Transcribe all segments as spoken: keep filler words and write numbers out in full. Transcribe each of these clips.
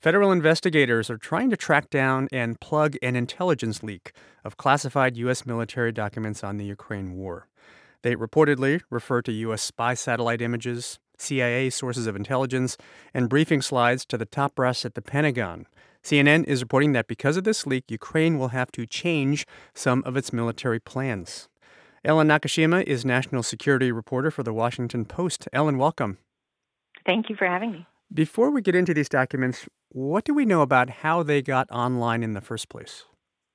Federal investigators are trying to track down and plug an intelligence leak of classified U S military documents on the Ukraine war. They reportedly refer to U S spy satellite images, C I A sources of intelligence, and briefing slides to the top brass at the Pentagon. C N N is reporting that because of this leak, Ukraine will have to change some of its military plans. Ellen Nakashima is national security reporter for The Washington Post. Ellen, welcome. Thank you for having me. Before we get into these documents, what do we know about how they got online in the first place?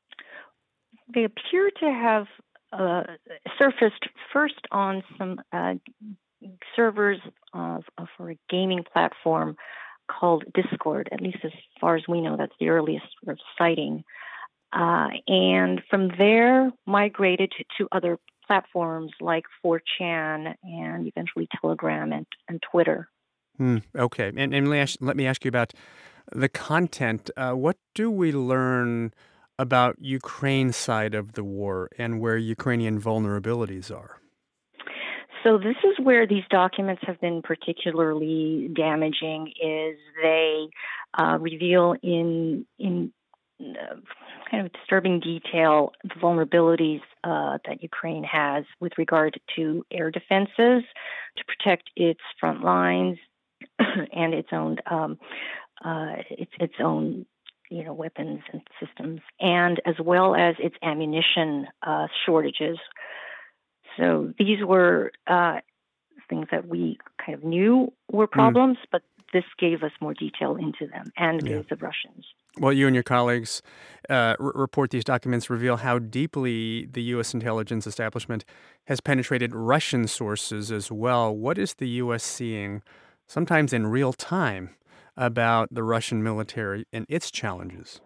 They appear to have uh, surfaced first on some uh, servers uh, for a gaming platform called Discord. At least as far as we know, that's the earliest sort of sighting. Uh, and from there, migrated to, to other platforms like four chan and eventually Telegram and, and Twitter. Hmm, okay. And, and let, me ask, let me ask you about the content. Uh, what do we learn about Ukraine's side of the war and where Ukrainian vulnerabilities are? So this is where these documents have been particularly damaging. Is they uh, reveal in in uh, kind of disturbing detail the vulnerabilities uh, that Ukraine has with regard to air defenses to protect its front lines and its own um, uh, its its own you know weapons and systems, and as well as its ammunition uh, shortages. So these were uh, things that we kind of knew were Mm, problems, but this gave us more detail into them and yeah. gave the Russians. Well, you and your colleagues uh, r- report these documents reveal how deeply the U S intelligence establishment has penetrated Russian sources as well. What is the U S seeing, sometimes in real time, about the Russian military and its challenges?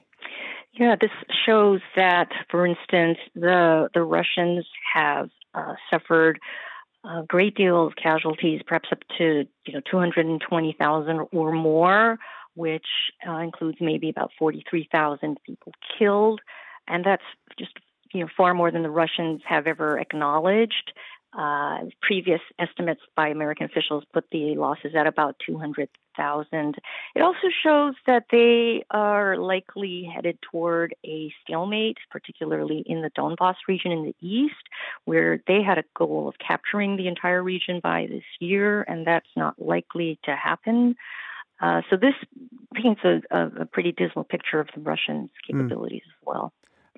Yeah, this shows that, for instance, the the Russians have uh, suffered a great deal of casualties, perhaps up to you know two hundred twenty thousand or more, which uh, includes maybe about forty-three thousand people killed, and that's just you know far more than the Russians have ever acknowledged. Uh, previous estimates by American officials put the losses at about two hundred thousand. It also shows that they are likely headed toward a stalemate, particularly in the Donbas region in the east, where they had a goal of capturing the entire region by this year, and that's not likely to happen. Uh, so this paints a, a, a pretty dismal picture of the Russians' Mm. capabilities as well.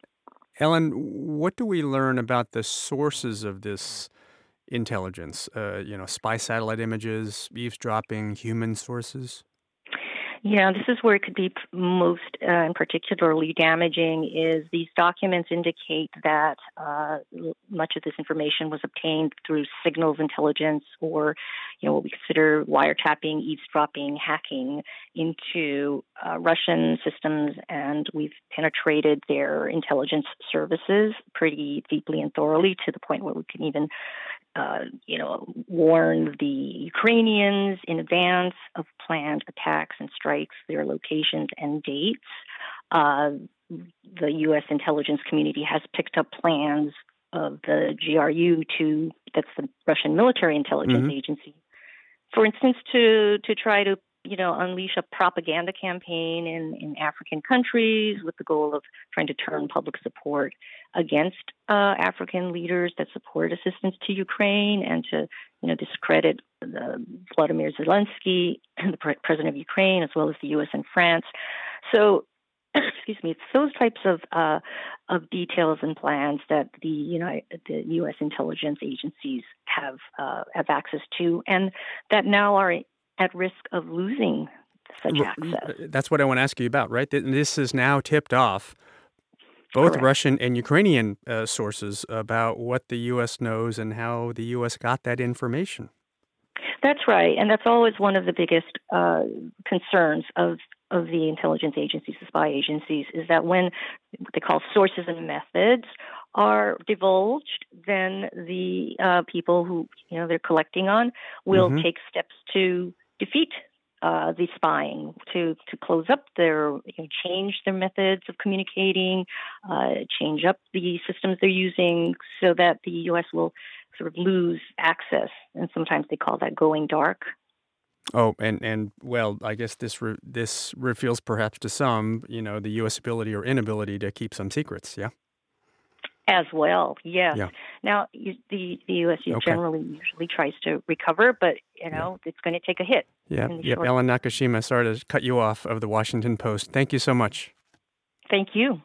Ellen, what do we learn about the sources of this intelligence? Uh, you know, spy satellite images, eavesdropping, human sources? Yeah, this is where it could be p- most uh, and particularly damaging is these documents indicate that uh, l- much of this information was obtained through signals intelligence or, you know, what we consider wiretapping, eavesdropping, hacking into uh, Russian systems, and we've penetrated their intelligence services pretty deeply and thoroughly to the point where we can even uh, you know, warn the Ukrainians in advance of planned attacks and strikes, their locations and dates. Uh, the U S intelligence community has picked up plans of the G R U to, that's the Russian military intelligence Hmm. agency, for instance, to to try to you know unleash a propaganda campaign in, in African countries with the goal of trying to turn public support against uh, African leaders that support assistance to Ukraine and to you know discredit the Vladimir Zelensky, the pre- president of Ukraine, as well as the U S and France. So. Excuse me. It's those types of uh, of details and plans that the you know the U S intelligence agencies have uh, have access to, and that now are at risk of losing such R- access. That's what I want to ask you about, right? Th- This is now tipped off both Correct. Russian and Ukrainian uh, sources about what the U S knows and how the U S got that information. That's right, and that's always one of the biggest uh, concerns of of the intelligence agencies, the spy agencies, is that when what they call sources and methods are divulged, then the uh, people who you know they're collecting on will Hmm. take steps to defeat uh, the spying, to to close up their, you know, change their methods of communicating, uh, change up the systems they're using, so that the U S will sort of lose access, and sometimes they call that going dark. Oh, and and well, I guess this re- this reveals perhaps to some, you know, the U S ability or inability to keep some secrets. Yeah. As well, yes. Yeah. Now, you, the the U S Okay. generally usually tries to recover, but you Yeah. know it's going to take a hit Yeah. in the Yep. short. Ellen Nakashima, sorry to cut you off, of the Washington Post. Thank you so much. Thank you.